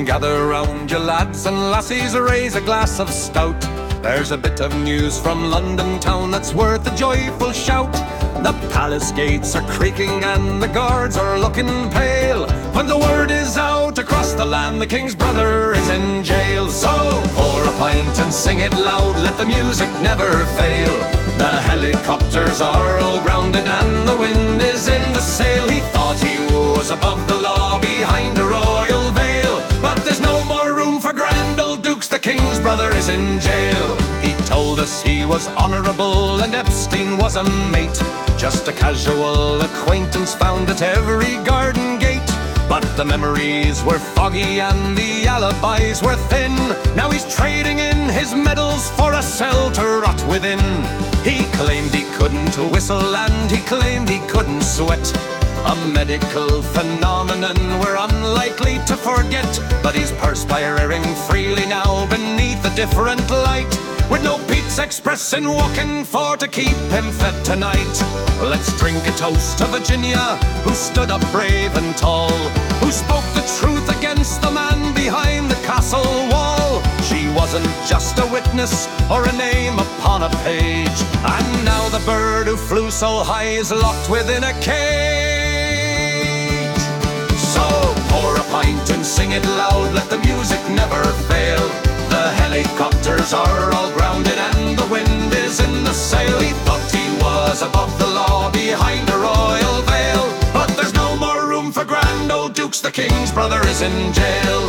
gather round you lads and lassies, raise a glass of stout. There's a bit of news from London town that's worth a joyful shout. The palace gates are creaking and the guards are looking pale, when the word is out across the land the king's brother is in jail. So pour a pint and sing it loud, let the music never fail. The helicopters are all grounded and the wind is in the sail. He thought he was above the law behind a royal veil, but there's no more room for grand old dukes, the king's brother is in jail. He told us he was honourable and Epstein was a mate, just a casual acquaintance found at every garden gate. But the memories were foggy and the alibis were thin. Now he's trading in his medals for a cell to rot within. He claimed he couldn't whistle and he claimed he couldn't sweat, a medical phenomenon we're unlikely to forget. But he's perspiring freely now beneath a different light, with no Pete's Express in walking for to keep him fed tonight. Let's drink a toast to Virginia, who stood up brave and tall, who spoke the truth against the man behind the castle wall. She wasn't just a witness or a name upon a page, and now the bird who flew so high is locked within a cage. So pour a pint and sing it loud, let the music never fail. The helicopters are all grounded and the wind is in the sail. He thought he was above the law behind a royal veil, but there's no more room for grand old dukes, the king's brother is in jail.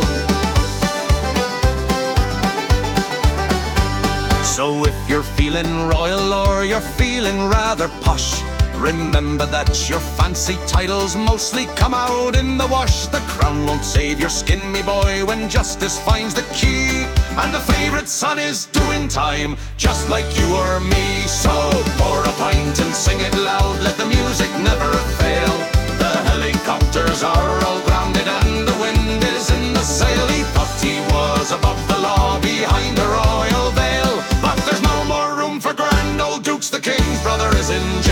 So if you're feeling royal or you're feeling rather posh, remember that your fancy titles mostly come out in the wash. The crown won't save your skin, me boy, when justice finds the key, and the favourite son is doing time, just like you or me. So pour a pint and sing it loud, let the music never fail. The helicopters are all grounded and the wind is in the sail. He thought he was above the law behind a royal veil, but there's no more room for grand old dukes, the king's brother is in jail.